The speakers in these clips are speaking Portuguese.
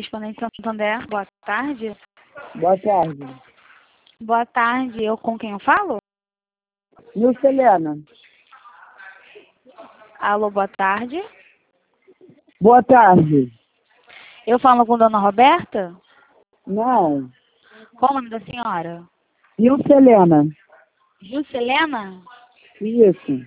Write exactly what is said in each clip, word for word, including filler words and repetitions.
Correspondente Santander, boa tarde. Boa tarde. Boa tarde, eu com quem eu falo? Nilce Helena. Alô, boa tarde. Boa tarde. Eu falo com Dona Roberta? Não. Qual o nome da senhora? Nilce Helena. Juscelena? Isso.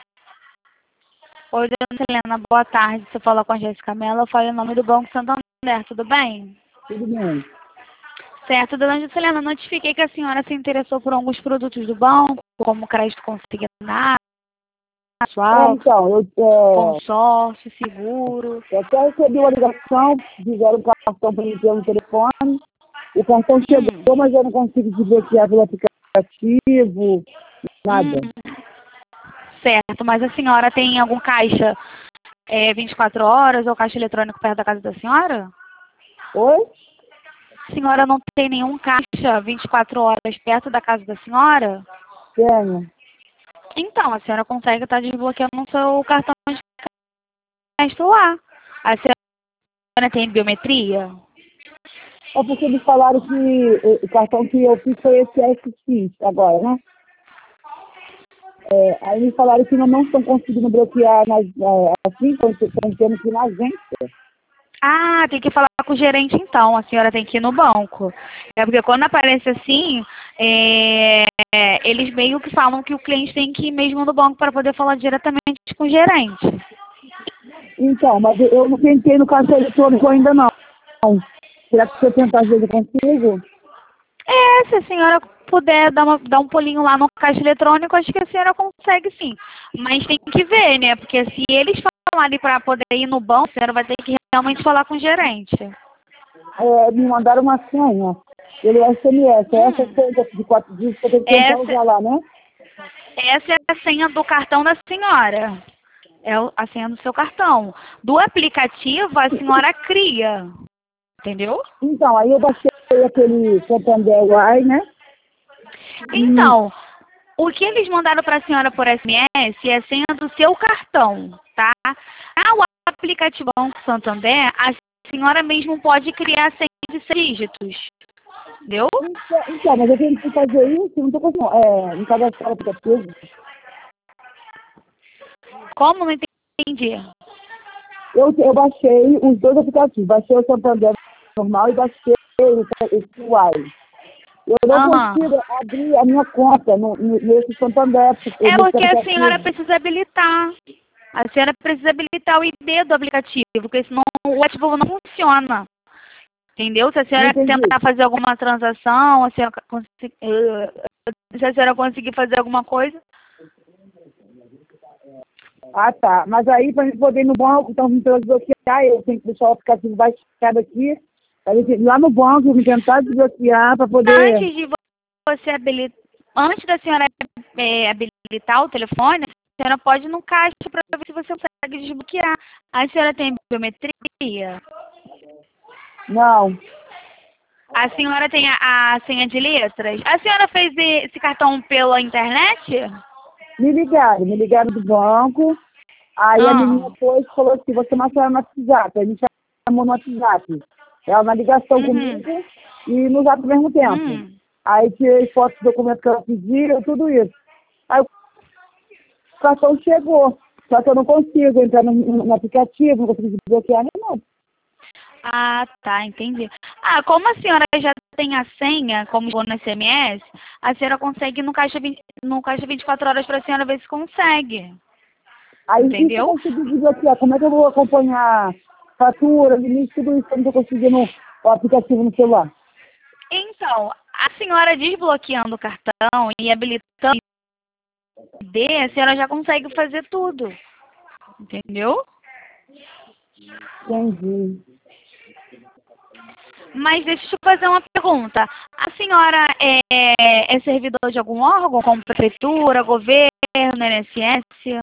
Oi, Dona Helena, boa tarde. Você fala com a Jéssica Mello, eu falo em nome do Banco Santander, tudo bem? Tudo bem. Certo, Dona Juscelena, notifiquei que a senhora se interessou por alguns produtos do banco, como crédito consignado, É, pessoal, então, eu, é, consórcio, seguro. eu até recebi uma ligação, fizeram um cartão para mim pelo telefone. O cartão chegou, Hum, mas eu não consigo desbloquear pelo aplicativo, nada. hum, certo, mas a senhora tem algum caixa é, vinte e quatro horas ou caixa eletrônico perto da casa da senhora? Oi? A senhora não tem nenhum caixa vinte e quatro horas perto da casa da senhora? Tenho. Então, a senhora consegue estar desbloqueando o seu cartão de crédito lá. A senhora tem biometria? É porque eles falaram que eh, o cartão que eu fiz foi esse S X agora, né? É, aí me falaram que não, não estão conseguindo bloquear nas, é, assim, estão estão tendo que ir na agência. Ah, tem que falar com o gerente então. A senhora tem que ir no banco. É porque quando aparece assim, é, eles meio que falam que o cliente tem que ir mesmo no banco para poder falar diretamente com o gerente. Então, mas eu eu não tentei no caixa eletrônico ainda não. Será que se eu tentar às vezes eu consigo? É, se a senhora puder dar, uma, dar um pulinho lá no caixa eletrônico, acho que a senhora consegue sim. Mas tem que ver, né? Porque se eles falarem para poder ir no banco, a senhora vai ter que realmente falar com o gerente. É, me mandaram uma senha pelo S M S. É essa Hum, coisa de quatro dias que eu tenho que tentar essa, usar lá, né? essa é a senha do cartão da senhora. É o- a senha do seu cartão. Do aplicativo, a senhora cria. Entendeu? Então, aí eu baixei aquele Santander Uai, né? E, Então, o que eles mandaram para a senhora por S M S é a senha do seu cartão, tá? Ah, o aplicativo Banco Santander, a senhora mesmo pode criar a senha de seis dígitos. Entendeu? então, então, mas eu tenho que fazer isso, não estou conseguindo é, me cadastrar no aplicativo. Como? Não entendi. Eu, eu baixei os dois aplicativos, baixei o Santander normal e baixei o esse Uai. Eu não Aham. consigo abrir a minha conta no, no, nesse Santander, É nesse porque a senhora aplicativo. precisa habilitar. A senhora precisa habilitar o I D do aplicativo, porque senão o aplicativo não funciona. Entendeu? Se a Não senhora entendi. tentar fazer alguma transação, a senhora, consi- eh, se a senhora conseguir fazer alguma coisa. Ah, tá. Mas aí, para gente poder ir no banco, então, me desbloquear, eu tenho que deixar o aplicativo baixado aqui, pra gente ir lá no banco, me tentar desbloquear para poder... Antes de você habilitar, antes da senhora eh, habilitar o telefone, a senhora pode ir no caixa para ver se você consegue desbloquear. A senhora tem biometria? Não. A senhora tem a, a senha de letras? A senhora fez e- esse cartão pela internet? Me ligaram, me ligaram do banco, aí a menina Ah. foi e falou assim, você não chama no WhatsApp, a gente chamou no WhatsApp. Ela na ligação Uhum. comigo e no zap ao mesmo tempo. Hum. Aí tirei fotos do documento que ela pediu, tudo isso. Aí o cartão chegou, só que eu não consigo entrar no, no aplicativo, não consigo desbloquear nem nada. Ah, tá, entendi. Ah, como a senhora já tem a senha, como chegou no S M S, a senhora consegue ir no caixa, vinte no caixa vinte e quatro horas para a senhora ver se consegue. Aí, e se eu Entendeu? conseguir desbloquear, como é que eu vou acompanhar fatura, limite, tudo isso, que eu não estou conseguindo o aplicativo no celular? Então, a senhora desbloqueando o cartão e habilitando o I D, a senhora já consegue fazer tudo. Entendeu? Entendi. Mas deixa eu te fazer uma pergunta. A senhora é, é servidor de algum órgão, como prefeitura, governo, N S S?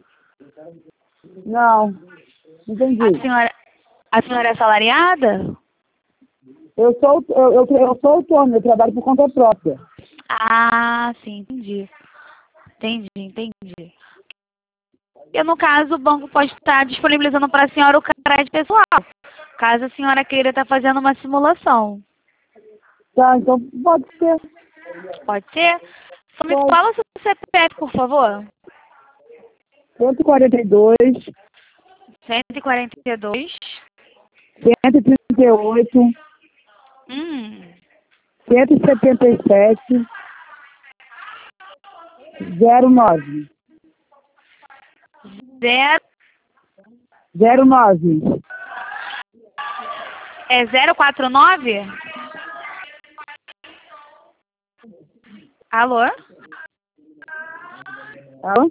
Não, A entendi. senhora, a senhora é assalariada? Eu sou, eu, eu, eu sou autônomo, eu trabalho por conta própria. Ah, sim, entendi. Entendi, entendi. E no caso, o banco pode estar disponibilizando para a senhora o crédito pessoal. caso a senhora queira estar fazendo uma simulação. Tá, então pode ser. Pode ser? Só me Pode. fala o seu C P F, por favor. cento e quarenta e dois, cento e quarenta e dois. cento e trinta e oito, Hum. cento e setenta e sete, zero nove. Zero, zero nove. é zero quatro nove? Alô? Alô?